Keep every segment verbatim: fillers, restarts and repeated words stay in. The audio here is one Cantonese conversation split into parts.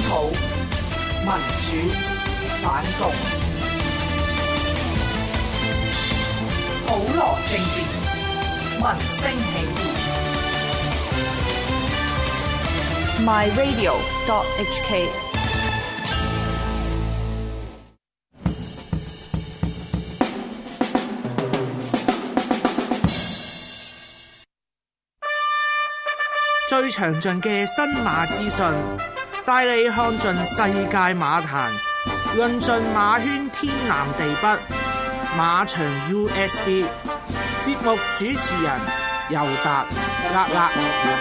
土、民主、反共，普羅政治，民聲起義。 my radio dot h k 最詳盡嘅新馬資訊，帶你看盡世界馬壇，論盡馬圈天南地北。馬場 U S B 節目主持人尤達啦啦。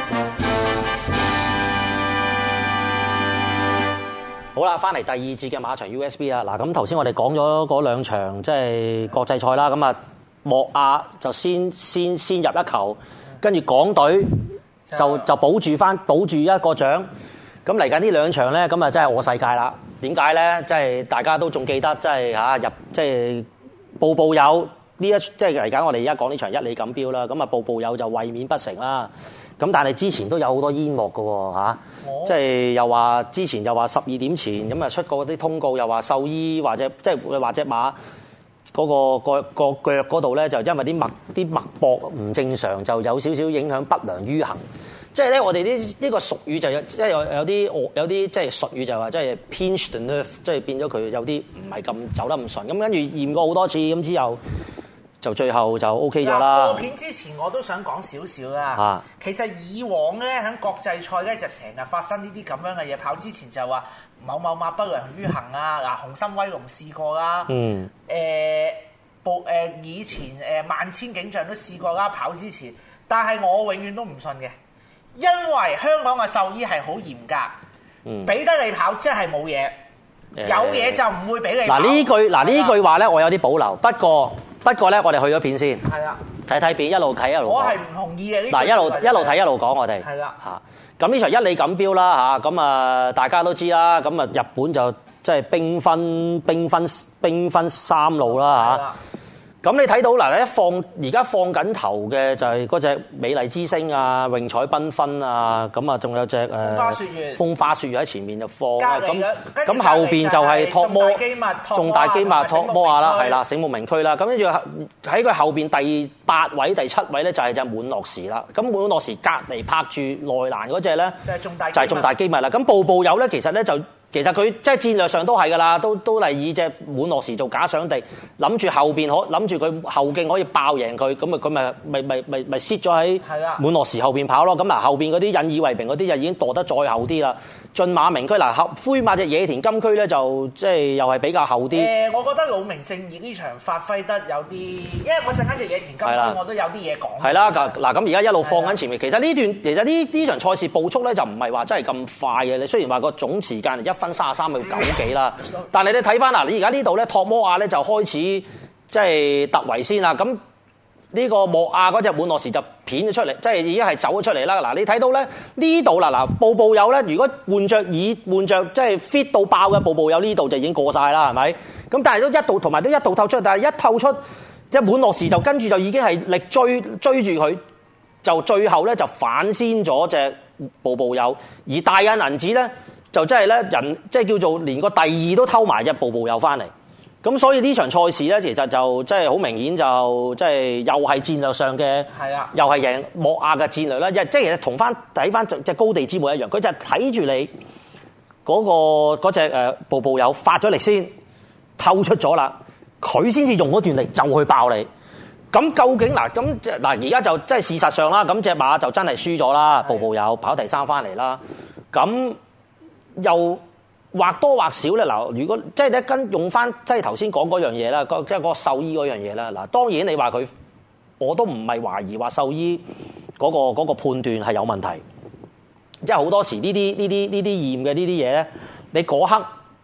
好啦，翻嚟第二節嘅馬場 U S B 啊！嗱，咁頭先我哋講咗嗰兩場即係國際賽啦，咁啊莫亞就先先先入一球，跟住港隊就就保住翻保住一個獎。咁嚟緊呢兩場咧，咁啊真係我世界啦！點解咧？即係大家都仲記得，即係嚇入即係步步有呢一即係嚟緊我哋而家講呢場一哩錦標啦。咁啊步步有就衛冕不成啦。咁但係之前都有好多煙幕嘅喎嚇，即係又話之前又話十二點前咁啊出過啲通告，又話獸醫或者即係或者馬嗰、嗰個、嗰個、嗰個腳嗰度咧，就因為啲脈啲脈搏唔正常，就有少少影響不良於行。即係咧，我哋呢呢個術語就有即係有有啲有啲即係術語就話即係 pinch the nerve， 即係變咗佢有啲唔係咁走得咁順。咁跟住驗過好多次，咁之後就最後就 O K 咗啦。 播片之前我都想講少少啦。 啊， 其實以往咧喺國際賽咧就成日發生呢啲咁樣嘅嘢，跑之前就話某某馬不良於行啊，嗱紅心威龍試過啦。嗯。誒、呃，部、呃、誒以前誒萬千景象都試過啦，跑之前，但係我永遠都唔信嘅。因為香港嘅獸醫係好嚴格，俾得你跑即係冇嘢，有嘢就唔會俾你跑。 嗱呢句嗱呢句話咧，我有啲保留。不過不過咧，我哋去咗片先，係啊，睇睇片，一路睇一路講。 我係唔同意嘅。 嗱一路一路睇一路講，我哋係啦嚇。咁呢場一哩錦標啦嚇，咁啊大家都知啦。咁啊日本就即係兵分兵分兵分三路啦嚇。咁你睇到嗱，一放而家放緊頭嘅就係嗰隻美麗之星啊，榮彩繽紛啊，咁啊仲有隻誒風花雪月， 風花雪月喺前面就放啦。 咁咁後邊就係托摩重大機密托摩亞啦，係啦，醒目名區啦。咁跟住喺佢後邊第八位、第七位咧就係隻滿樂時啦。咁滿樂時隔離拍住內欄嗰隻咧就係重大就係重大機密啦。咁步步有咧，其實咧就。其實佢即係戰略上都係㗎啦，都都係以隻滿樂時做假想敵，諗住後邊可諗住佢後勁可以爆贏佢，咁啊佢咪咪咪咪咪蝕咗喺滿樂時後邊跑咯。咁嗱後邊嗰啲引以為榮嗰啲就已經墮得再後啲啦。駿馬名區嗱後灰馬隻野田金區咧就即係又係比較後啲。誒、 呃，我覺得老明正義呢場發揮得有啲，因為我陣間隻野田金區我都有啲嘢講。係啦，嗱咁而家一路放緊前面，其實呢段其實呢呢場賽事步速咧就唔係話真係咁快嘅。你雖然話個總時間一分三十三秒九幾啦，但係你睇翻嗱，你而家呢度咧托摩亞咧就開始即係突圍先啦。咁呢個莫亞嗰隻滿樂時就片咗出嚟，即係已經係走咗出嚟啦。嗱，你睇到咧呢度啦，嗱步步有咧，如果換着以換着即係 fit 到爆嘅步步有呢度就已經過晒啦，係咪？咁但係都一度同埋都一度透出，但係一透出即係滿樂時就跟住就已經係力追追住佢，就最後咧就反先咗隻步步有，而大印銀紙咧。就真係咧，人即係叫做連個第二都偷埋隻步步有翻嚟，咁所以呢場賽事咧，其實就即係好明顯就即係又係戰略上嘅，係啊，又係贏莫亞嘅戰略啦，即係其實同翻睇翻隻高地之母一樣，佢就係睇住你嗰、嗰個嗰隻誒步步有發咗力先透出咗啦，佢先至用嗰段力就去爆你。咁究竟嗱咁嗱而家就即係事實上啦，咁隻馬就真係輸咗啦，步步有跑第三翻嚟啦，咁。又或多或少咧，嗱，如果即係咧跟用翻即係頭先講嗰樣嘢啦，即係嗰個獸醫嗰樣嘢啦。嗱，當然你話佢，我都唔係懷疑話獸醫嗰個嗰個判斷係有問題。即係好多時呢啲呢啲呢啲驗嘅呢啲嘢咧，你嗰刻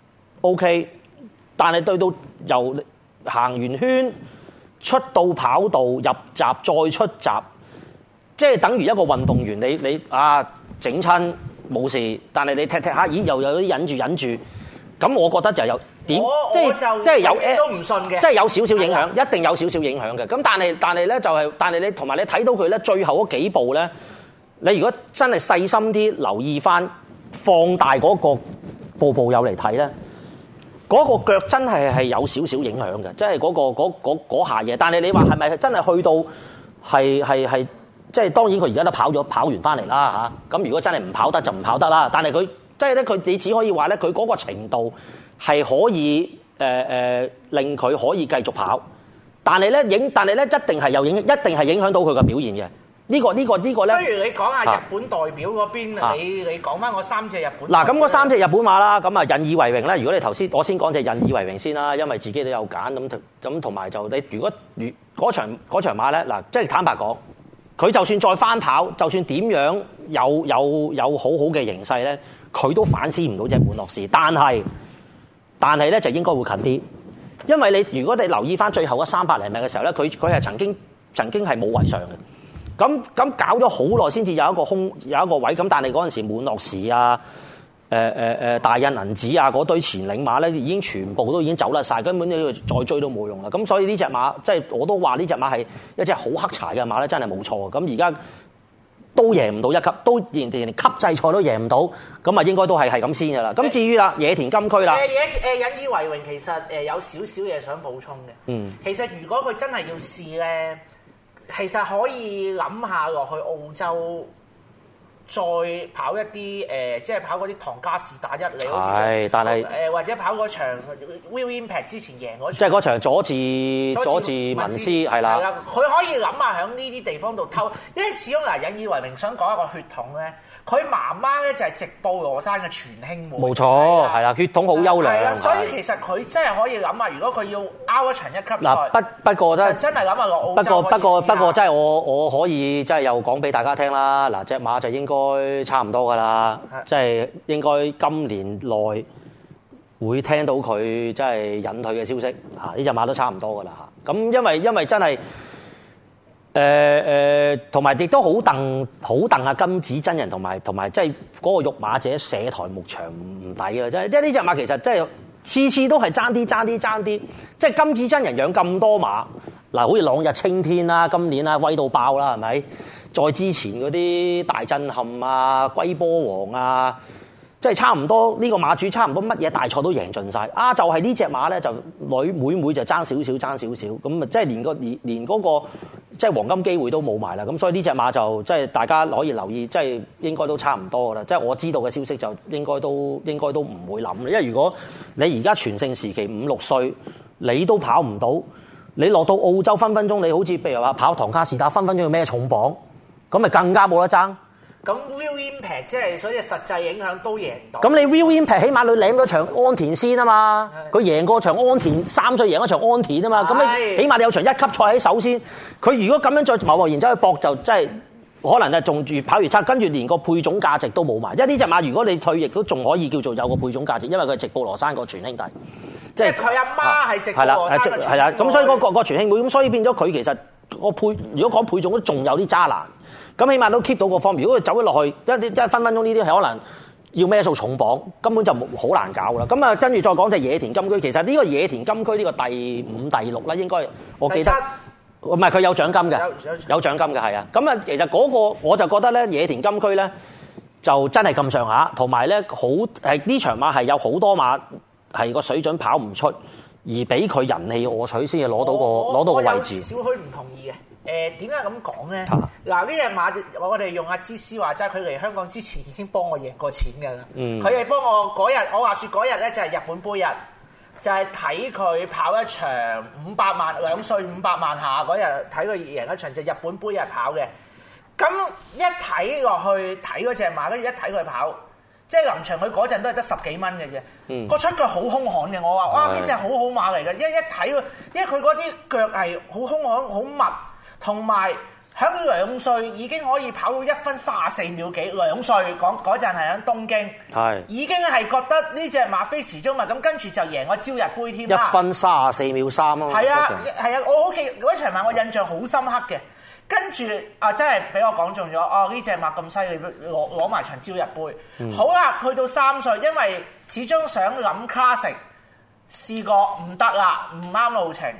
OK， 但係對到由行完圈出到跑道入閘再出閘，即係等於一個運動員，你你啊整親。冇事，但係你踢踢下，咦又有啲忍住忍住，咁我覺得就有點，即係即係有都唔信嘅， 即係有少少影響，一定有少少影響嘅。咁但係但係咧就係、是，但係你同埋你睇到佢咧最後嗰幾步咧，你如果真係細心啲留意翻，放大嗰、那個步步有嚟睇咧，嗰、那個腳真係係有少少影響嘅，即係嗰、那個嗰下嘢。但係你話係咪真係去到係係係？即係當然佢而家都跑咗跑完翻嚟啦嚇。咁如果真係唔跑得就唔跑得啦。但係佢即係咧，佢你只可以話咧，佢嗰個程度係可以誒誒、呃、令佢可以繼續跑。但係咧影，但係咧一定係有影，一定係影響到佢嘅表現嘅。呢、這個呢、這個呢個咧， 不如你講下日本代表嗰邊，啊、你你講翻嗰三隻日本。 嗱，咁嗰三隻日本馬啦，咁啊引以為榮咧。如果你頭先我先講隻引以為榮先啦，因為自己都有揀咁咁，同埋就你如果如嗰場嗰場馬咧，嗱，即係坦白講。佢就算再翻跑，就算點樣有有有好好嘅形勢咧，佢都反思唔到隻滿樂士。但係但係咧就應該會近啲，因為你如果你留意翻最後嗰三百零米嘅時候咧，佢佢係曾經曾經係冇位上嘅。咁咁搞咗好耐先至有一個空有一個位。咁但係嗰陣時滿樂士啊、誒誒誒大印銀紙啊嗰堆前領馬咧，已經全部都已經走甩晒，根本你再追都冇用啦。咁所以呢隻馬即係我都話呢隻馬係一隻好黑柴嘅馬咧，真係冇錯。咁而家都贏唔到一級，都連連級制賽都贏唔到，咁啊應該都係係咁先㗎啦。咁至於啦，野田金區啦， 誒野誒引以為榮，其實誒有少少嘢想補充嘅。嗯，其實如果佢真係要試咧，其實可以諗下落去澳洲。再跑一啲誒、呃，即係跑嗰啲唐加士打一哩，好似但係誒、 呃、或者跑嗰場 Will Impact 之前贏嗰場， 即係嗰場佐治佐治文斯係啦。 佢可以諗下喺呢啲地方度偷，因為始終嗱引以為榮，想講一個血統咧。佢媽媽咧就係直布羅山嘅全兄妹， 冇錯，係啦，血統好優良。 係啊，所以其實佢真係可以諗下，如果佢要拗一場一級賽， 嗱不不過真係真係諗下落澳洲。 不過不過不過真係我我可以真係又講俾大家聽啦。嗱，隻馬就應該差唔多噶啦，即係應該今年內會聽到佢真係隱退嘅消息。嚇，呢隻馬都差唔多噶啦嚇。咁因為因為真係。誒誒，同埋亦都好戥好戥啊！金子真人同埋同埋，即係嗰個育馬者舍台牧場唔抵啊！真係，即係呢隻馬其實真係次次都係爭啲爭啲爭啲。即係金子真人養咁多馬，嗱，好似朗日青天啦，今年啦威到爆啦，係咪？再之前嗰啲大震撼啊、龜波王啊，即係差唔多呢個馬主差唔多乜嘢大賽都贏盡晒。啊！就係呢隻馬咧，就每每每就爭少少爭少少，咁啊，即係連個連連嗰個。即係黃金機會都冇埋啦，咁所以呢隻馬就即係大家可以留意，即係應該都差唔多噶啦。即係我知道嘅消息就應該都應該都唔會諗，因為如果你而家全盛時期五六歲，你都跑唔到，你落到澳洲分分鐘你好似譬如話跑唐卡士打分分鐘要孭重磅，咁咪更加冇得爭。 咁 Will Impact 即係所以實際影響都贏唔到。 咁你 Will Impact 起碼你舐咗場安田先啊嘛，佢贏過場安田，三歲贏咗場安田啊嘛，咁你起碼你有場一級賽喺手先。佢如果咁樣再貿貿然走去搏，就真係可能係仲越跑越差，跟住連個配種價值都冇埋。因為呢隻馬如果你退役都仲可以叫做有個配種價值，因為佢係直布羅山個全兄弟， 即係佢阿媽係直布羅山嘅全兄弟。係啦， 咁所以嗰個個全兄妹，咁所以變咗佢其實個配，如果講配種都仲有啲渣難。咁起碼都 keep 到個方面。如果佢走咗落去，一啲一分分鐘呢啲係可能要孭數重磅，根本就好難搞啦。咁啊，跟住再講隻野田金區，其實呢個野田金區呢個第五、第六啦，應該我記得，唔係佢有獎金嘅，有獎金嘅係啊。咁啊，其實嗰個我就覺得咧，野田金區咧就真係咁上下，同埋咧好係呢場馬係有好多馬係個水準跑唔出，而俾佢人氣我取先至攞到個攞到個位置。 少許唔同意嘅。誒點解咁講咧？嗱，呢隻馬我哋用阿芝斯話齋，佢嚟香港之前已經幫我贏過錢㗎啦。佢係、嗯、幫我嗰日，我話説嗰日咧就係日本杯日，就係睇佢跑一場五百萬兩歲五百萬下嗰日睇佢贏一場就係、日本杯日跑嘅。咁一睇落去睇嗰隻馬，跟住一睇佢跑，即係臨場佢嗰陣都係得十幾蚊嘅啫。嗯、個出腳好兇悍嘅，我話哇呢隻好好馬嚟嘅，一一睇佢，因為佢嗰啲腳係好兇悍好密。同埋喺兩歲已經可以跑到一分三十四秒幾，兩歲講嗰陣係喺東京，係已經係覺得呢隻馬非池中物，咁跟住就贏個朝日杯添啦，一分三十四秒三啊！ 係啊係啊，我好記嗰場馬我印象好深刻嘅，跟住啊真係俾我講中咗，哦呢隻馬咁犀利，攞攞埋場朝日杯，嗯、好啦，去到三歲，因為始終想諗 classic，試過唔得啦，唔啱路程。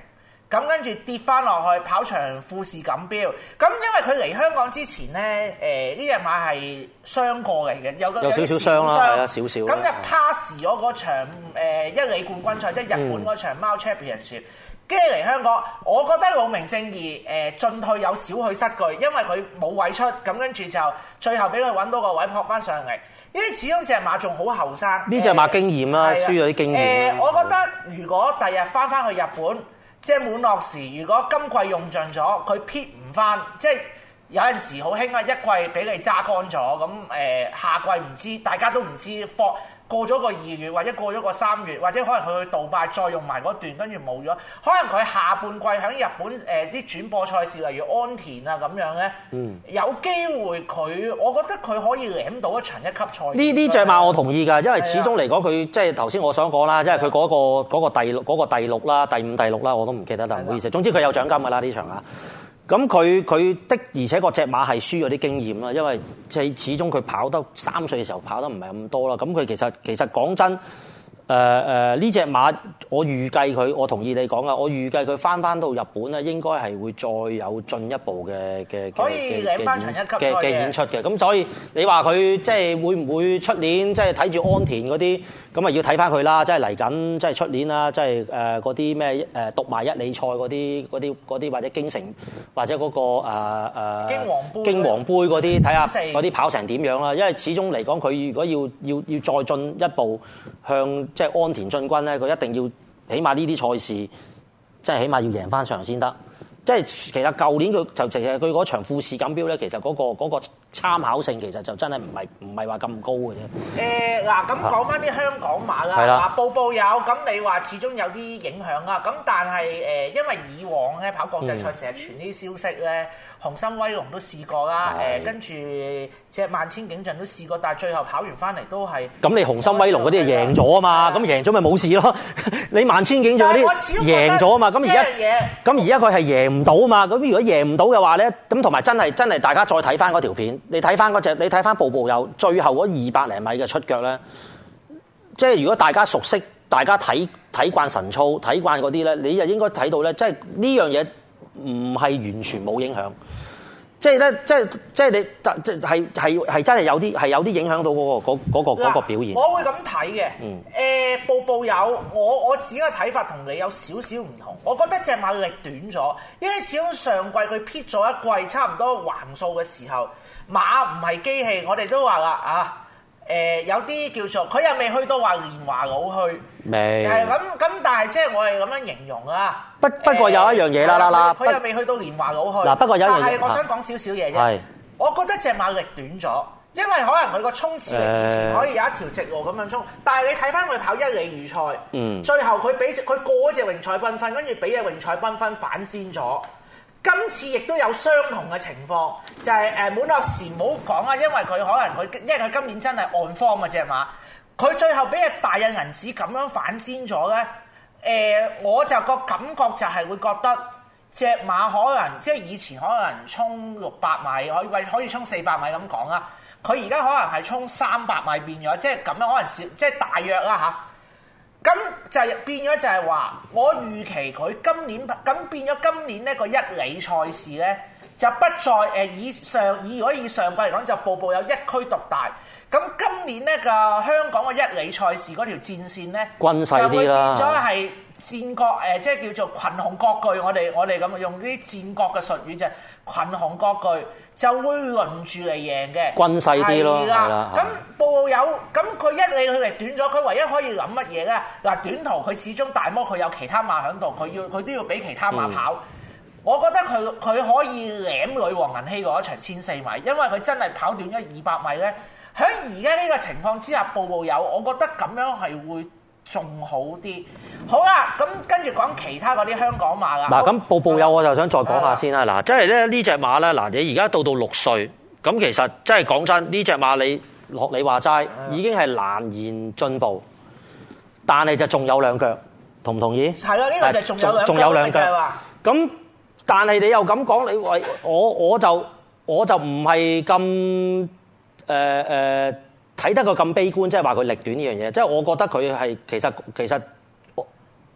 咁跟住跌翻落去跑場富士錦標。咁因為佢嚟香港之前咧，誒呢隻馬係傷過嚟嘅，有個有少少傷啦，係啦，少少。 咁就 pass 咗嗰場誒一哩冠軍賽，即係日本嗰場貓 Championship。跟住嚟香港，我覺得老明正義誒進退有少許失據，因為佢冇位出，咁跟住就最後俾佢揾到個位撲翻上嚟。因為始終隻馬仲好後生， 呢隻馬經驗啦，輸咗啲經驗。誒、 呃，我覺得如果第日翻翻去日本，即係滿樂時，如果今季用盡咗，佢撇唔翻，即係有陣時好興啊，一季俾你揸乾咗，咁誒、呃、下季唔知，大家都唔知放。過咗個二月，或者過咗個三月，或者可能佢去杜拜再用埋嗰段，跟住冇咗。可能佢下半季喺日本誒啲、呃、轉播賽事，例如安田啊咁樣咧，嗯、有機會佢，我覺得佢可以攬到一場一級賽。呢呢隻馬我同意㗎，因為始終嚟講佢即係頭先我想講啦，即係佢嗰個嗰個第六嗰個第六啦、第五、第六啦，我都唔記得啦，唔好意思。總之佢有獎金㗎啦呢場啊。咁佢佢的而且確隻馬係輸咗啲經驗啦，因為即係始終佢跑得三歲嘅時候跑得唔係咁多啦。咁佢其實其實講真。誒誒呢隻馬，我預計佢，我同意你講啊，我預計佢翻翻到日本咧，應該係會再有進一步嘅嘅可以領翻場一級賽嘅嘅演出嘅。咁所以你話佢即係會唔會出年即係睇住安田嗰啲，咁啊要睇翻佢啦。即係嚟緊，即係出年啦，即係誒嗰啲咩誒讀埋一哩賽嗰啲嗰啲嗰啲或者京城或者嗰、嗰個誒誒京王杯京王杯嗰啲，睇下嗰啲跑成點樣啦。因為始終嚟講，佢如果要要要再進一步向即係安田進軍咧，佢一定要起碼呢啲賽事，即係起碼要贏翻場先得。即係其實舊年佢就其實佢嗰場富士錦標咧，其實嗰、嗰個嗰、嗰個參考性其實就真係唔係唔係話咁高嘅啫。誒嗱，咁講翻啲香港馬啦，嗱步步有，咁你話始終有啲影響啊。咁但係誒，因為以往咧跑國際賽成日傳啲消息咧。嗯紅心威龍都試過啦，誒跟住隻萬千景象都試過，但係最後跑完翻嚟都係咁。你紅心威龍嗰啲係贏咗啊嘛，咁贏咗咪冇事咯。你萬千景象嗰啲贏咗啊嘛，咁而家咁而家佢係贏唔到啊嘛。咁如果贏唔到嘅話咧，咁同埋真係真係大家再睇翻嗰條片，你睇翻嗰隻，你睇翻步步有最後嗰二百零米嘅出腳咧，即係如果大家熟悉，大家睇睇慣神操，睇慣嗰啲咧，你就應該睇到咧，即係呢樣嘢唔係完全冇影響。即係咧，即係即係你，即係係係真係有啲係有啲影響到嗰個嗰嗰個嗰個表現。我會咁睇嘅。嗯。誒，步步有我我自己嘅睇法同你有少少唔同。我覺得隻馬力短咗，因為始終上季佢撇咗一季，差唔多橫數嘅時候，馬唔係機器。我哋都話啦啊。誒、呃、有啲叫做佢又未去到話年華老去， 未係咁咁，但係即係我係咁樣形容啊。 不不過有一樣嘢啦啦啦， 佢又未去到年華老去。 嗱，不過有一樣嘢， 但係我想講少少嘢啫。係，我覺得隻馬力短咗，因為可能佢個衝刺力以前可以有一條直路咁樣衝，呃、但係你睇翻佢跑一哩預賽，嗯，最後佢俾佢過咗隻榮彩繽紛，跟住俾隻榮彩繽紛反先咗。今次亦都有相同嘅情況，就係誒滿樂時唔好講啊，因為佢可能佢，因為佢今年真係按方嘅隻馬，佢最後俾隻大印銀紙咁樣反先咗咧。誒、呃，我就個感覺就係會覺得隻馬可能即係以前可能衝六百米，可以可以衝四百米咁講啦，佢而家可能係衝三百米變咗，即係咁樣可能少，即係大約啦嚇。咁就係變咗就係話，我預期佢今年咁變咗今年呢個一哩賽事咧，就不再誒以上以如果以上季嚟講就步步有一區獨大。咁今年呢個香港嘅一哩賽事嗰條戰線咧， 均勢啲啦， 就會變咗係戰國誒，即係叫做群雄割據。我哋我哋咁用啲戰國嘅術語就係群雄割據，就會輪住嚟贏嘅， 均勢啲咯，係啦。咁步步有咁佢一哩佢力短咗，佢唯一可以諗乜嘢咧？嗱，短途佢始終大摩佢有其他馬喺度，佢要佢都要俾其他馬跑。嗯、我覺得佢佢可以攬女王銀禧嗰一場千四米，因為佢真係跑短咗二百米咧。喺而家呢個情況之下，步步有，我覺得咁樣係會仲好啲。好啦，咁跟住講其他嗰啲香港馬啦。 嗱，咁步步有我就想再講下先啦。嗱，即係咧呢隻馬咧，嗱你而家到到六歲，咁其實即係講真，呢隻馬你學你話齋，已經係難言進步，但係就仲有兩腳，同唔同意？ 係啦，呢、呢個就係仲有兩腳。 仲有兩腳。咁但係你又咁講，你話我我就我就唔係咁。誒誒睇得佢咁悲觀，即係話佢力短呢樣嘢，即係我覺得佢係其實其實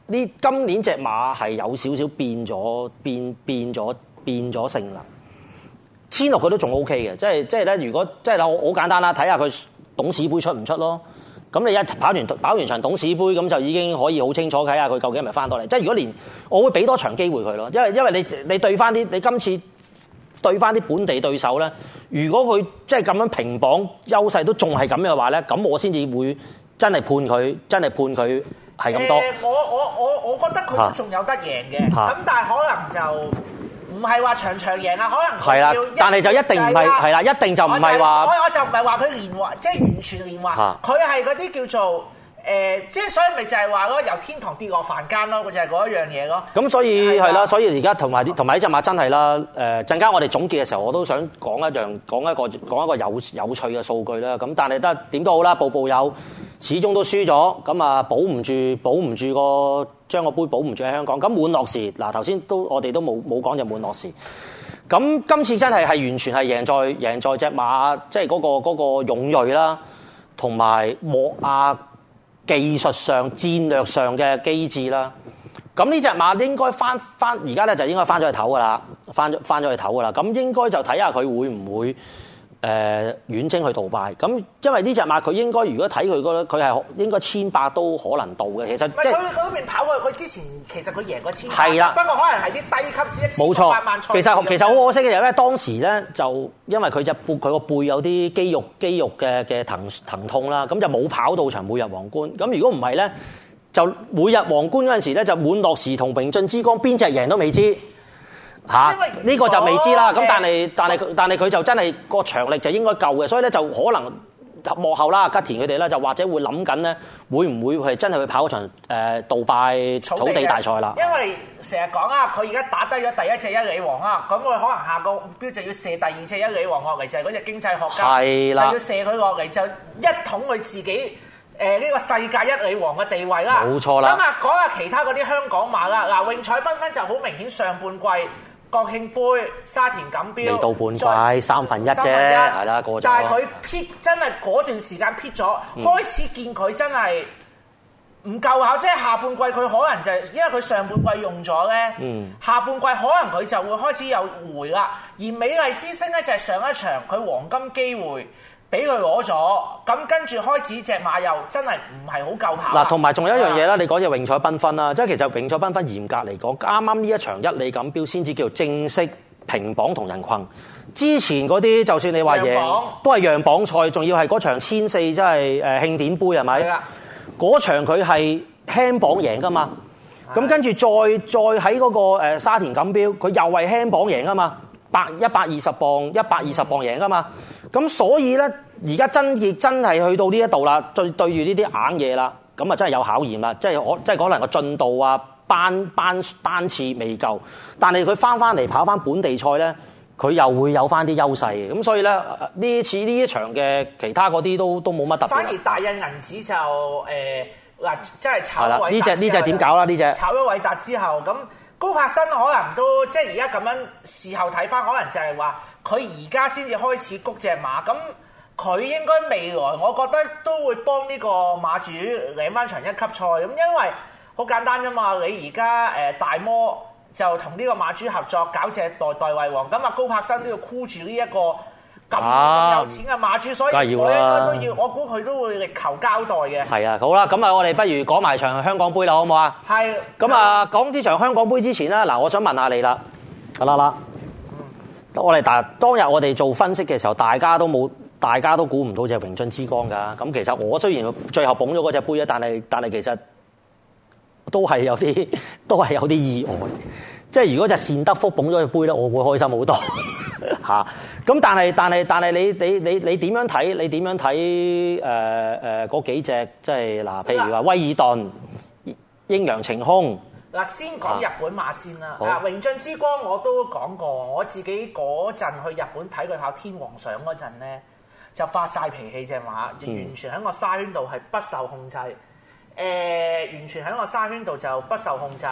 呢今年隻馬係有少少變咗變變咗變咗性能。千六佢都仲 O K 嘅，即係即係咧。如果即係好好簡單啦，睇下佢董事杯出唔出咯。咁你一跑完跑完場董事杯，咁就已經可以好清楚睇下佢究竟係咪翻到嚟。即係如果連我會俾多場機會佢咯，因為因為你你對翻啲你今次對翻啲本地對手咧，如果佢即係咁樣平磅優勢都仲係咁嘅話咧，咁我先至會真係判佢真係判佢係咁多。 呃、我我我我覺得佢都仲有得贏嘅，咁、啊、但係可能就。唔係話場場贏啊，可能係啦， 但係就一定唔係係啦，一定就唔係話我我就唔係話佢連環，即係完全連環，佢係嗰啲叫做誒、呃，即係所以咪就係話咯，由天堂跌落凡間咯，佢就係嗰一樣嘢咯。咁所以係啦，所以而家同埋啲同埋呢隻馬真係啦，誒陣間我哋總結嘅時候，我都想講一樣講一個講一個有有趣嘅數據啦。咁但係得點都好啦，步步有。始終都輸咗，咁啊保唔住，保唔住個將個杯保唔住喺香港。咁滿樂時嗱頭先都我哋都冇冇講就滿樂時。咁今次真係係完全係贏在贏在隻馬，即係嗰個嗰個勇鋭啦，同埋莫亞技術上戰略上嘅機智啦。咁呢隻馬應該翻翻而家咧就應該翻咗去唞噶啦，翻咗翻咗去唞噶啦。咁應該就睇下佢會唔會。誒、呃、遠征去杜拜，咁因為呢隻馬佢應該如果睇佢嗰佢係應該千八都可能到嘅，其實即係佢嗰邊跑過，佢之前其實佢贏過千八，係啦，不過可能係啲低級先一千八萬賽。冇錯，其實其實好可惜嘅就係咧，當時咧就因為佢隻背佢個背有啲肌肉肌肉嘅嘅疼疼痛啦，咁就冇跑到場每日皇冠。咁如果唔係咧，就每日皇冠嗰陣時咧就滿樂時同榮進之光邊隻贏都未知。嚇、啊！呢、這個就未知啦。咁但係但係但係佢就真係個場力就應該夠嘅，所以咧就可能幕後啦，吉田佢哋咧就或者會諗緊咧，會唔會係真係去跑嗰場誒杜拜草地大賽啦？因為成日講啊，佢而家打低咗第一隻一里王啊，咁佢可能下個目標就要射第二隻一里王落嚟，就係嗰隻經濟學家，係啦，就要射佢落嚟，就一統佢自己誒呢、呃這個世界一里王嘅地位啦。冇錯啦。咁啊，講下其他嗰啲香港馬啦，嗱，榮彩繽紛就好明顯上半季。國慶杯、沙田錦標未到半季，三分一啫，係啦過咗。但係佢撇真係嗰段時間撇咗、嗯，開始見佢真係唔夠考，即係下半季佢可能就係、是、因為佢上半季用咗咧、嗯，下半季可能佢就會開始有回啦。而美麗之星咧就係上一場佢黃金機會。俾佢攞咗，咁跟住開始隻馬又真係唔係好夠跑。嗱，同埋仲有一樣嘢啦，你講隻榮彩繽紛啦，即係其實榮彩繽紛嚴格嚟講，啱啱呢一場一哩錦標先至叫做正式平磅同人困。之前嗰啲就算你話贏，都係讓磅賽，仲要係嗰場千四，即係誒慶典杯係咪？係啊，嗰場佢係輕磅贏噶嘛。咁跟住再再喺嗰個誒沙田錦標，佢又係輕磅贏噶嘛。百一百二十磅，一百二十磅贏噶嘛，咁所以咧，而家真亦真係去到呢一度啦，對對住呢啲硬嘢啦，咁啊真係有考驗啦，即係我即係可能個進度啊，班班班次未夠，但係佢翻翻嚟跑翻本地賽咧，佢又會有翻啲優勢嘅，咁所以咧呢次呢一場嘅其他嗰啲都都冇乜特別。反而大印銀紙就誒嗱，即、呃、係炒咗呢隻呢隻點搞啦？呢隻炒咗韋達之後咁。高柏新可能都即係而家咁樣事後睇翻，可能就係話佢而家先至開始谷隻馬，咁佢應該未來我覺得都會幫呢個馬主領翻場一級賽，咁因為好簡單啫嘛，你而家誒大摩就同呢個馬主合作搞隻代代為王，咁啊高柏新都要箍住呢一個咁有錢嘅馬主，所以我應該都要，我估佢都會力求交代嘅。係啊，好啦，咁啊，我哋不如講埋場香港杯啦，好唔好啊？係。咁啊，講呢場香港杯之前啦，嗱，我想問下你啦，阿啦啦，我哋當當日我哋做分析嘅時候，大家都冇，大家都估唔到隻榮進之光㗎。咁其實我雖然最後捧咗嗰隻杯啊，但係但係其實都係有啲都係有啲意外。即係如果隻善德福捧咗隻杯咧，我會開心好多嚇。咁但係但係但係你你你你點樣睇？你點樣睇？誒誒嗰幾隻即係嗱，譬如話威爾頓、英陽晴空。嗱，先講日本馬先啦。嗱，榮進之光我都講過，我自己嗰陣去日本睇佢跑天皇賞嗰陣咧，就發晒脾氣隻馬，就完全喺個沙圈度係不受控制。誒、呃，完全喺個沙圈度就不受控制。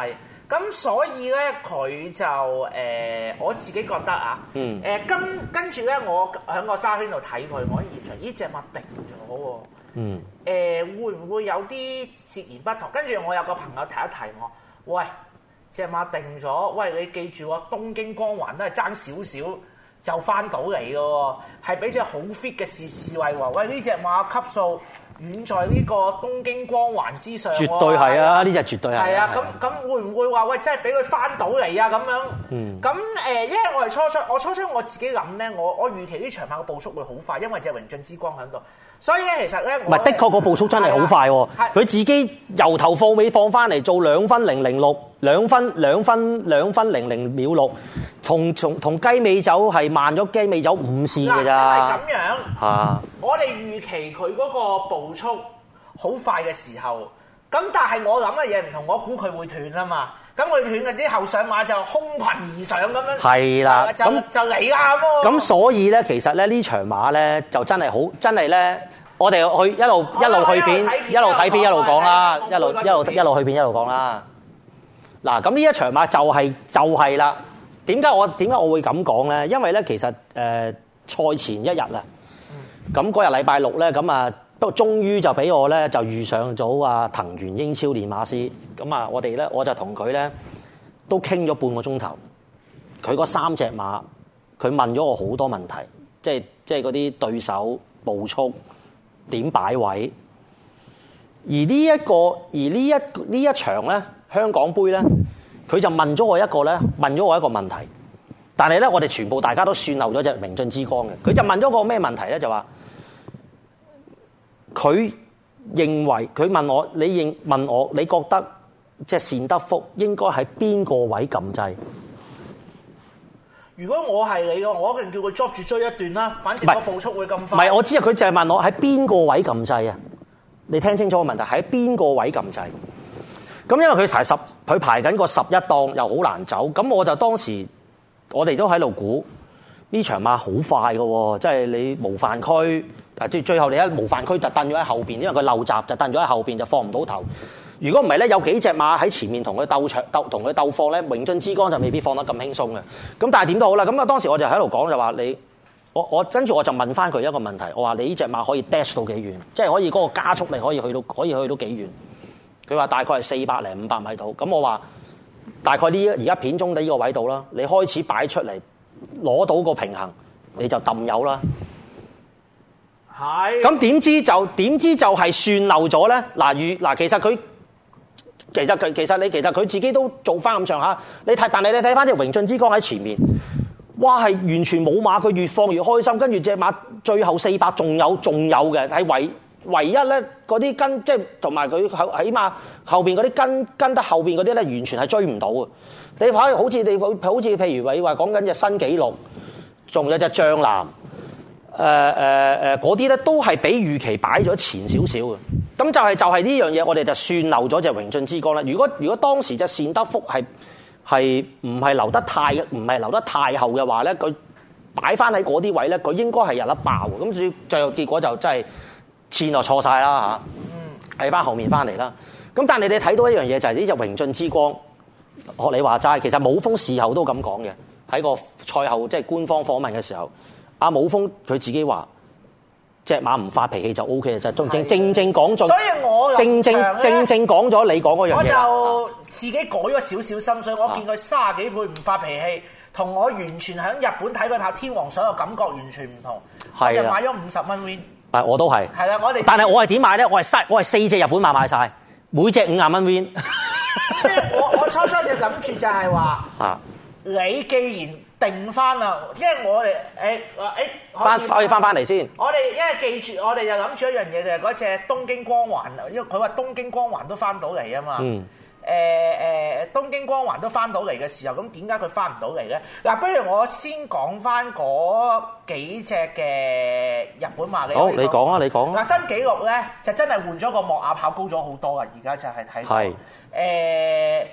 咁所以咧，佢就誒、呃、我自己覺得啊，誒、 嗯呃、跟跟住咧，我喺個沙圈度睇佢，我喺現場，呢隻馬定咗喎。 嗯。 誒、呃、會唔會有啲截然不同？跟住我有個朋友提一提我，喂，隻馬定咗，喂你記住喎，東京光環都係爭少少就翻到嚟嘅喎，係俾隻好 fit 嘅試試位喎，喂呢隻馬級數遠在呢個東京光環之上， 絕對係啊！呢隻絕對係。 係啊，咁咁會唔會話喂，真係俾佢翻到嚟啊？咁樣， 嗯， 咁誒，因為我係初初，我初初我自己諗咧，我我預期呢場馬嘅步速會好快，因為隻榮進之光喺度，所以咧其實咧， 唔係的確個步速真係好快喎，佢自己由頭放尾放翻嚟做兩分零零六，兩分兩分兩分零零秒六，同同同雞尾酒係慢咗雞尾酒五線嘅咋。 因為咁樣， 嚇， 我哋預期佢嗰個步速好快嘅時候，咁但係我諗嘅嘢唔同，我估佢會斷啊嘛。咁佢斷嘅之後上馬就空群而上咁樣， 係啦， 就就嚟啦咁。 咁所以咧，其實咧呢場馬咧就真係好，真係咧，我哋去一路一路去片，一路睇片一路講啦，一路一路一路去片一路講啦。嗱，咁呢一場馬就係就係啦。點解我點解我會咁講咧？因為咧，其實誒賽前一日啊，咁嗰日禮拜六咧，咁啊。不過終於就俾我咧就遇上咗阿藤原英超練馬師，咁啊我哋咧我就同佢咧都傾咗半個鐘頭，佢嗰三隻馬，佢問咗我好多問題，即係即係嗰啲對手步速點擺位，而呢一個而呢一呢一場咧香港杯咧，佢就問咗我一個咧問咗我一個問題，但係咧我哋全部大家都算漏咗隻榮進之光嘅，佢就問咗個咩問題咧就話。佢認為佢問我，你認問我，你覺得即係善德福應該喺邊個位撳掣？ 如果我係你嘅，我一定叫佢捉住追一段啦。反正個步速會咁快。唔係，我知啊，佢就係問我喺邊個位撳掣啊？你聽清楚個問題，喺邊個位撳掣？咁因為佢排十，佢排緊個十一檔又好難走，咁我就當時我哋都喺度估呢場馬好快嘅喎，即係你模範區。但最最後你一模範區就蹬咗喺後邊，因為佢漏閘就蹬咗喺後邊就放唔到頭。如果唔係咧，有幾隻馬喺前面同佢鬥長鬥同佢鬥放咧，榮進之光就未必放得咁輕鬆嘅。咁但係點都好啦，咁啊當時我就喺度講就話你，我我跟住我就問翻佢一個問題，我話你呢隻馬可以 dash 到幾遠？即係可以嗰個加速力可以去到可以去到幾遠？佢話大概係四百零五百米度。咁我話大概呢而家片中嘅呢個位度啦，你開始擺出嚟攞到個平衡，你就揼油啦。 係， 咁點知就點知就係算漏咗咧？嗱，如嗱，其實佢其實佢其實你其實佢自己都做翻咁上下。你睇，但係你睇翻隻榮進之光喺前面，哇，係完全冇馬，佢越放越開心。跟住隻馬最後四百仲有仲有嘅，係唯唯一咧嗰啲跟即係同埋佢後起碼後邊嗰啲跟跟得後邊嗰啲咧，完全係追唔到嘅。你反而好似你好似譬如你話講緊隻新紀錄，仲有隻將藍。誒誒誒嗰啲咧都係比預期擺咗前少少嘅，咁就係、是、就係、是、呢樣嘢，我哋就算漏咗隻榮進之光啦。如果如果當時隻善德福係係唔係留得太唔係留得太後嘅話咧，佢擺翻喺嗰啲位咧，佢應該係有得爆嘅。咁最最後結果就真係線就錯晒啦嚇，喺翻後面翻嚟啦。咁但係你睇到一樣嘢就係呢隻榮進之光，學你話齋，其實武豐事後都咁講嘅，喺個賽後即係官方訪問嘅時候。阿武豐佢自己話：隻馬唔發脾氣就 O K 嘅，就正正正正講咗。 所以我正正正正講咗你講嗰樣嘢。 我就自己改咗少少心水。我見佢卅幾倍唔發脾氣，同我完全喺日本睇佢跑天皇賞嘅感覺完全唔同。我就買咗五十蚊 win。 係，我都係。係啦，我哋。但係我係點買咧？我係三，我係四隻日本馬買晒，每隻五廿蚊 win。 我我初初就諗住就係話，啊，你既然定翻啦，因為我哋誒誒翻可以翻翻嚟先。 我哋因為記住，我哋就諗住一樣嘢，就係嗰隻東京光環，因為佢話東京光環都翻到嚟啊嘛。嗯。誒誒、呃，東京光環都翻到嚟嘅時候，咁點解佢翻唔到嚟咧？嗱，不如我先講翻嗰幾隻嘅日本馬。 好，你講啊，你講啊。 嗱，新紀錄咧就真係換咗個莫亞跑高咗好多啊！而家就係睇到。係。誒、呃。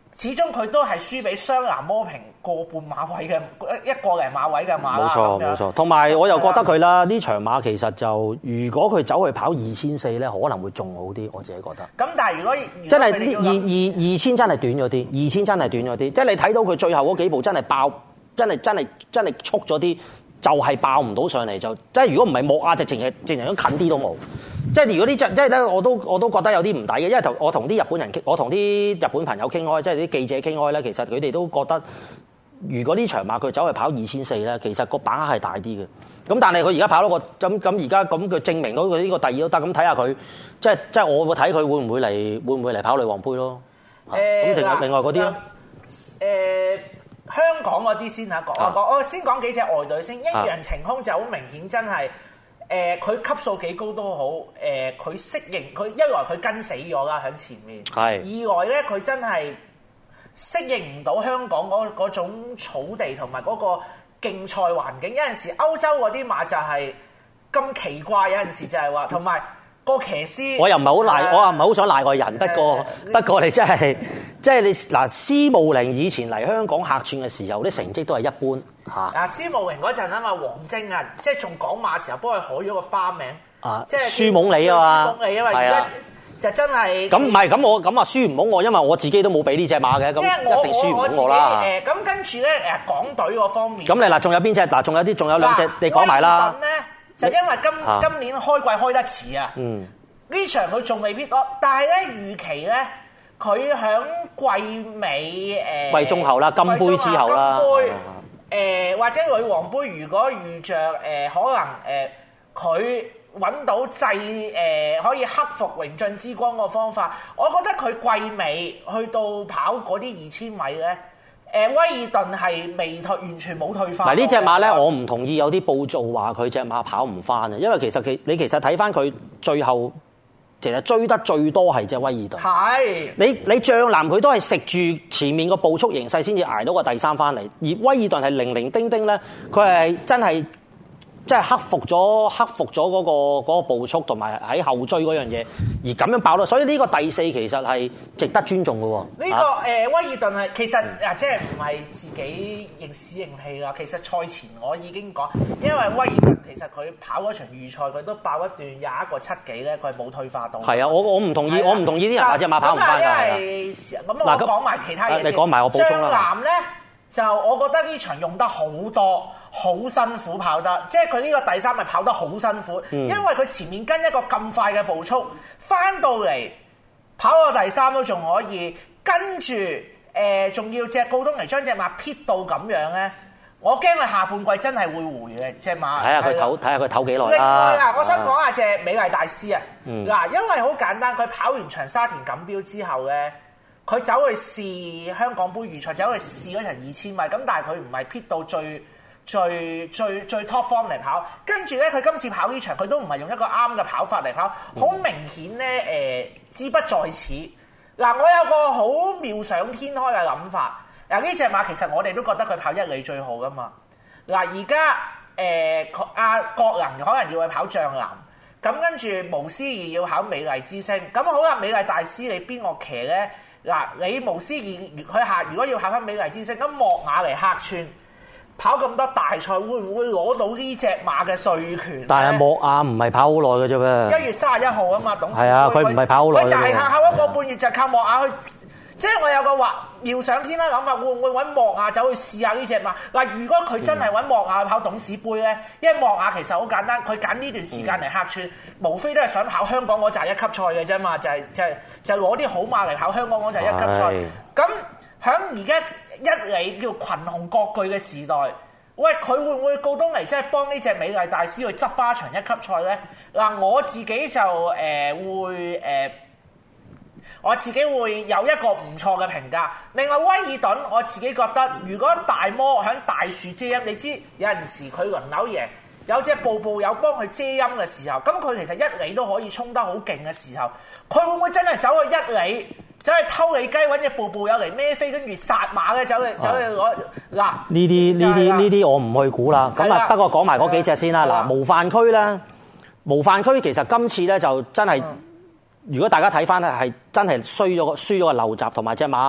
始終佢都係輸俾雙藍魔平個半馬位嘅一個零馬位嘅馬啦。 冇錯冇錯，同埋我又覺得佢啦，呢場馬其實就如果佢走去跑二千四咧，可能會仲好啲，我自己覺得。 咁但係如果真係二二二千真係短咗啲，二千真係短咗啲，即係你睇到佢最後嗰幾步真係爆，真係真係真係速咗啲，就係、是、爆唔到上嚟就，即係如果唔係莫亞直情係直情咁近啲都冇。即係如果呢隻，即係咧，我都我都覺得有啲唔抵嘅，因為同我同啲日本人傾，我同啲日本朋友傾開，即係啲記者傾開咧，其實佢哋都覺得，如果呢場馬佢走去跑二千四咧，其實個把握係大啲嘅。咁但係佢而家跑到個咁咁而家咁佢證明到佢呢個第二都得，咁睇下佢，即係即係我會睇佢會唔會嚟，會唔會嚟跑女皇盃咯？誒、呃，咁另外另外嗰啲咧， 誒香港嗰啲先嚇講一講，我先講幾隻外隊先，一人晴空就好明顯真係。誒佢、呃、級數幾高都好，誒、呃、佢適應佢一來佢跟死咗啦喺前面，是二來咧佢真係適應唔到香港嗰嗰種草地同埋嗰個競賽環境。有陣時歐洲嗰啲馬就係咁奇怪，有陣時就係話同埋個騎師， 我又唔係好賴，呃、我又唔係好想賴個人，不過、呃、不過你真係即係你嗱，施慕靈以前嚟香港客串嘅時候，啲成績都係一般嚇。啊， 施慕靈嗰陣啊嘛，黃晶啊，即係從港馬時候幫佢改咗個花名， 啊， 即係舒懵你啊嘛， 舒懵你啊嘛，而家就真係咁唔係咁我咁啊輸唔好我，因為我自己都冇俾呢隻馬嘅，咁一定輸唔好我啦。 誒咁跟住咧誒港隊嗰方面， 咁你嗱仲有邊隻嗱？仲有啲仲有兩隻，你講埋啦。 威爾頓咧就因為今、啊、今年開季開得遲啊，嗯，呢場佢仲未必多，但係咧預期咧。佢響季尾誒， 季中後啦，金杯之後啦， 金杯誒、呃、或者女皇杯，如果遇着誒、呃、可能誒佢揾到制誒、呃、可以克服榮進之光個方法，我覺得佢季尾去到跑嗰啲二千米咧，誒、呃、威爾頓係未退，完全冇退化。嗱呢隻馬咧，我唔同意有啲報道話佢隻馬跑唔翻啊，因為其實其你其實睇翻佢最後。其實追得最多係隻威爾頓， 係你你將藍佢都係食住前面個步速形勢先至捱到個第三翻嚟，而威爾頓係零零丁丁咧，佢係真係即係克服咗克服咗嗰個嗰個步速同埋喺後追嗰樣嘢，而咁樣爆咯，所以呢個第四其實係值得尊重嘅喎。 呢個誒威爾頓係其實啊，即係唔係自己認屎認屁啦。其實賽前我已經講，因為威爾頓其實佢跑嗰場預賽佢都爆一段廿一個七幾咧，佢係冇退化到。係啊，我我唔同意，我唔同意啲人話隻馬跑唔翻㗎。因為咁我講埋其他嘢先。你講埋我補充啦。張藍咧就我覺得呢場用得好多。好辛苦跑得，即係佢呢個第三日跑得好辛苦，嗯、因為佢前面跟一個咁快嘅步速，翻到嚟跑到第三都仲可以，跟住誒仲要隻告東尼將隻馬撇到咁樣咧，我驚佢下半季真係會回嘅隻馬。睇下佢唞，睇下佢唞幾耐啦。另外啊，我想講下隻美麗大師啊，嗱、嗯，因為好簡單，佢跑完場沙田錦標之後咧，佢走去試香港杯預賽，走去試嗰場二千米，咁但係佢唔係撇到最。最最最 top form 嚟跑，跟住咧佢今次跑呢場佢都唔係用一個啱嘅跑法嚟跑，好明顯咧誒，志不在此。嗱，我有個好妙想天開嘅諗法。嗱，呢隻馬其實我哋都覺得佢跑一哩最好噶嘛。嗱，而家誒阿國能可能要去跑將藍，咁跟住無思義要考美麗之星，咁好啦，美麗大師你邊個騎咧？嗱，你無思義佢下如果要考翻美麗之星，咁莫雅嚟客串。跑咁多大賽會唔會攞到呢隻馬嘅稅權？但係莫亞唔係跑好耐嘅啫咩？一月三十一號啊嘛，董事會。係啊，佢唔係跑好耐。佢就係靠後一個半月就靠莫亞去，即係我有個話妙想天啦諗法，會唔會揾莫亞走去試下呢隻馬？嗱，如果佢真係揾莫亞去跑董事杯咧，因為莫亞其實好簡單，佢揀呢段時間嚟客串，嗯、無非都係想跑香港嗰扎一級賽嘅啫嘛，就係就係就攞啲好馬嚟跑香港嗰扎一級賽，咁。喺而家一哩叫群雄割據嘅時代，喂佢會唔會告東尼即係幫呢隻美麗大師去執花場一級賽咧？嗱，我自己就誒、呃、會誒、呃，我自己會有一個唔錯嘅評價。另外威爾頓，我自己覺得如果大摩喺大樹遮陰，你知有陣時佢輪流贏，有隻步步有幫佢遮陰嘅時候，咁佢其實一哩都可以衝得好勁嘅時候，佢會唔會真係走去一哩？走去偷你雞揾隻步步有嚟孭飛，跟住殺馬嘅走去走去攞嗱呢啲呢啲呢啲我唔去估啦。咁啊不過講埋嗰幾隻先啦。嗱模範區咧，模範區其實今次咧就真係，如果大家睇翻咧係真係衰咗個輸咗個陋習，同埋隻馬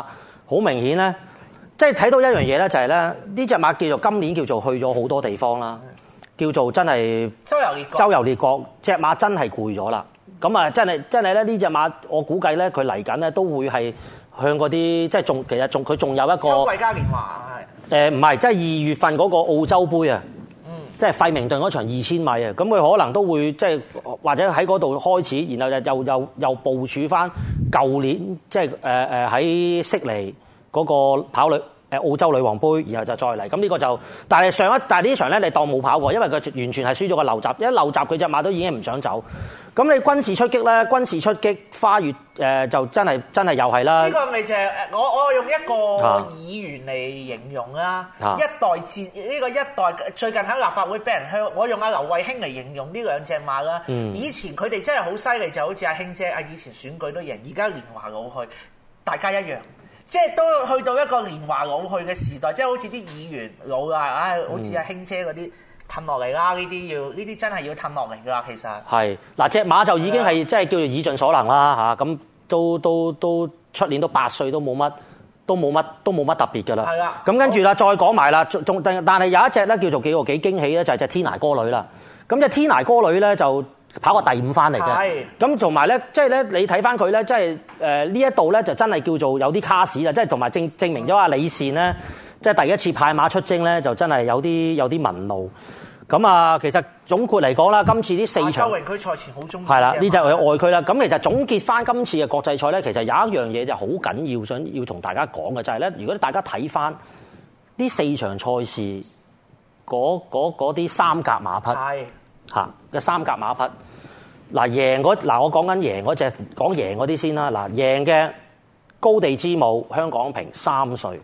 好明顯咧，即係睇到一樣嘢咧，就係咧呢隻馬叫做今年叫做去咗好多地方啦，叫做真係周遊列國， 周遊列國，隻馬真係攰咗啦。咁啊，真係真係咧呢隻馬，我估計咧佢嚟緊咧都會係向嗰啲即係仲其實仲佢仲有一個秋季嘉年華係誒唔係，即係二月份嗰個澳洲杯啊。即係費明頓嗰場二千米啊，咁佢可能都會即係或者喺嗰度開始，然後又又又又部署翻舊年即係誒誒喺悉尼嗰個跑女誒澳洲女王杯，然後就再嚟。咁呢個就，但係上一但係呢場咧，你當冇跑過，因為佢完全係輸咗個漏閘，一漏閘佢隻馬都已經唔想走。咁你軍事出擊咧，軍事出擊花月誒、呃、就真係真係又係啦。 呢個咪就係我我用一個議員嚟形容啦，啊、一代戰呢、呢個一代最近喺立法會俾人香，我用阿劉慧卿嚟形容呢兩隻馬啦。嗯、以前佢哋真係好犀利，就好似阿卿姐啊，以前選舉都贏，而家年華老去，大家一樣，即係都去到一個年華老去嘅時代，即係好似啲議員老啦，唉、哎，好似阿卿姐嗰啲。褪落嚟啦！呢啲要呢啲真係要褪落嚟㗎啦，其實係嗱隻馬就已經係即係叫做以盡所能啦嚇，咁都都都出年都八歲都冇乜，都冇乜都冇乜特別㗎啦。係啦，咁跟住啦，再講埋啦，仲但但係有一隻咧叫做幾個幾驚喜咧，就係隻天涯歌女啦。咁隻天涯歌女咧就跑過第五翻嚟嘅，咁同埋咧即係咧你睇翻佢咧，即係誒呢一度咧就真係叫做有啲卡士啦，即係同埋證證明咗阿李善咧，即係第一次派馬出征咧，就真係有啲有啲紋路。咁啊，其實總括嚟講啦，今次呢四場亞洲榮區賽前好中意係啦，呢就係外區啦。咁其實總結翻今次嘅國際賽咧，其實有一樣嘢就好緊要，想要同大家講嘅就係咧，如果大家睇翻呢四場賽事嗰嗰啲三甲馬匹嚇嘅三甲馬匹，嗱贏嗰嗱我講緊贏嗰隻講贏嗰啲先啦，嗱贏嘅高地之母香港瓶三歲。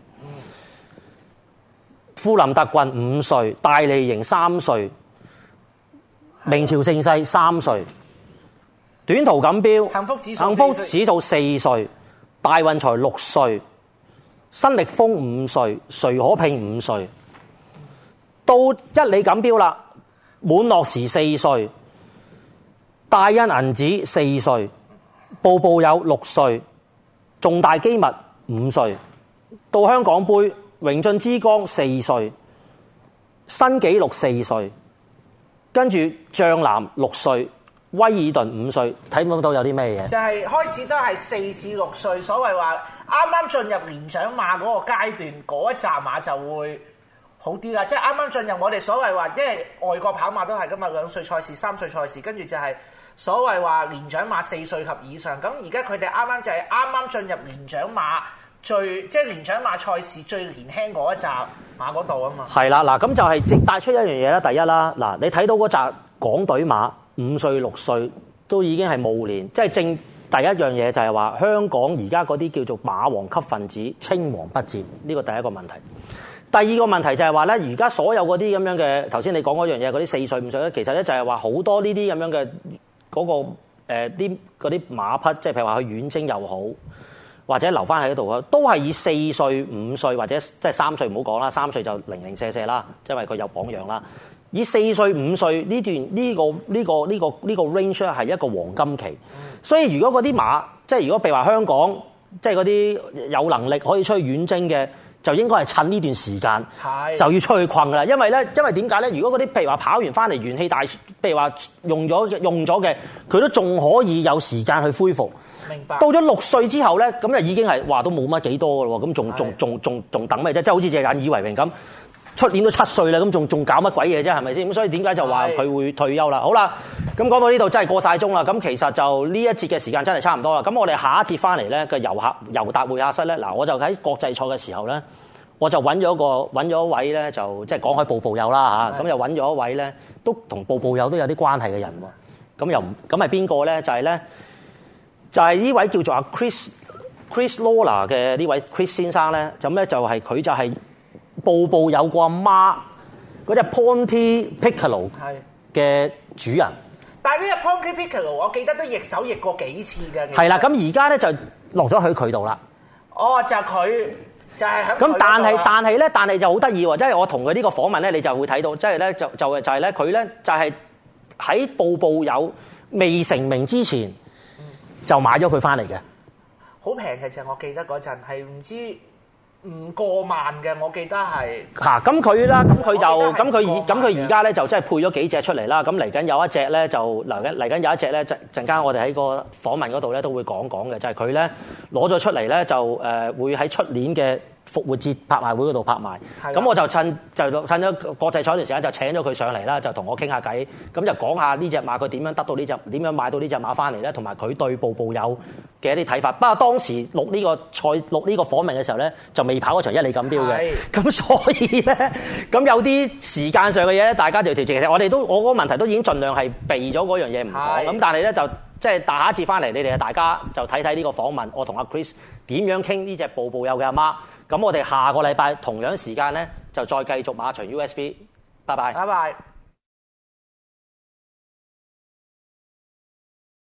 富林特郡五歲，大利營三歲，明朝盛世三歲，短途錦標幸福指數幸福指數四歲，大運財六歲，新力風五歲，誰可聘五歲，到一哩錦標啦，滿樂時四歲，大恩銀子四歲，步步有六歲，重大機密五歲，到香港杯。榮進之光四歲，新紀錄四歲，跟住將藍六歲，威爾頓五歲，睇唔到有啲咩嘢？ 就係開始都係四至六歲，所謂話啱啱進入年長馬嗰個階段，嗰一紮馬就會好啲啦。即係啱啱進入我哋所謂話，因為外國跑馬都係㗎嘛，兩歲賽事、三歲賽事，跟住就係所謂話年長馬四歲及以上。咁而家佢哋啱啱就係啱啱進入年長馬。最即係年長馬賽事最年輕嗰一紮馬嗰度啊嘛，係啦， 嗱咁就係即帶出一樣嘢啦。第一啦，嗱你睇到嗰紮港隊馬五歲六歲都已經係暮年，即係正第一樣嘢就係話香港而家嗰啲叫做馬王級分子青黃不接，呢個第一個問題。第二個問題就係話咧，而家所有嗰啲咁樣嘅頭先你講嗰樣嘢，嗰啲四歲五歲咧，其實咧就係話好多呢啲咁樣嘅嗰個誒啲嗰啲馬匹，即係譬如話去遠征又好。或者留翻喺度啊，都係以四歲、五歲或者即係三歲唔好講啦，三歲就零零舍舍啦，因為佢有榜樣啦。以四歲、五歲呢段呢個呢個呢個呢個 range 係一個黃金期，所以如果嗰啲馬即係如果譬如話香港即係嗰啲有能力可以出去遠征嘅，就應該係趁呢段時間就要出去困㗎啦。因為咧，因為點解咧？如果嗰啲譬如話跑完翻嚟元氣大，譬如話用咗用咗嘅，佢都仲可以有時間去恢復。 明白。到咗六歲之後咧，咁就已經係話都冇乜幾多㗎咯喎，咁仲仲仲仲仲等咩啫？即係好似隻眼以為榮咁，出年都七歲啦，咁仲仲搞乜鬼嘢啫？係咪先？咁所以點解就話佢會退休啦？好啦，咁講到呢度真係過晒鐘啦。咁其實就呢一節嘅時間真係差唔多啦。咁我哋下一節翻嚟咧嘅遊客尤達會客室咧，嗱我就喺國際賽嘅時候咧，我就揾咗個揾咗一位咧，就即係講開步步友啦嚇，咁又揾咗一位咧，都同步步友都有啲關係嘅人喎。咁又唔咁係邊個咧？就係咧。就係呢位叫做阿 Chris Chris Lawler 嘅呢位 Chris 先生咧，咁咧就係佢就係步步有個阿媽嗰隻 Ponte Piccolo 嘅主人。 但係呢隻 Ponte Piccolo，我記得都易手易過幾次嘅。 係啦，咁而家咧就落咗喺佢度啦。 哦，就係佢，就係喺咁，但係但係咧，但係就好得意喎，即係我同佢呢個訪問咧，你就會睇到，即係咧就就就係咧佢咧就係喺步步有未成名之前。就買咗佢翻嚟嘅， 好平嘅啫。我記得嗰陣係唔知唔過萬嘅，我記得係嚇，咁佢啦，咁佢就咁佢而咁咁佢而家咧就真係配咗幾隻出嚟啦。咁嚟緊有一隻咧就嚟緊嚟緊有一隻咧陣陣間我哋喺個訪問嗰度咧都會講講嘅，就係佢咧攞咗出嚟咧就誒會喺出年嘅復活節拍賣會嗰度拍賣。咁我就趁就趁咗國際賽段時間就請咗佢上嚟啦，就同我傾下偈，咁就講下呢隻馬佢點樣得到呢隻點樣買到呢隻馬翻嚟咧，同埋佢對步步有嘅一啲睇法。不過當時錄呢個賽錄呢個訪問嘅時候咧，就未跑嗰場一哩錦標嘅，咁所以咧，咁有啲時間上嘅嘢咧，大家就調整。其實我哋都我嗰個問題都已經盡量係避咗嗰樣嘢唔講，咁但係咧就即係下一節翻嚟，你哋大家就睇睇呢個訪問，我同阿 Chris 點樣傾呢隻步步有嘅阿媽。咁我哋下個禮拜同樣時間咧，就再繼續馬場 U S B。拜拜。 拜拜。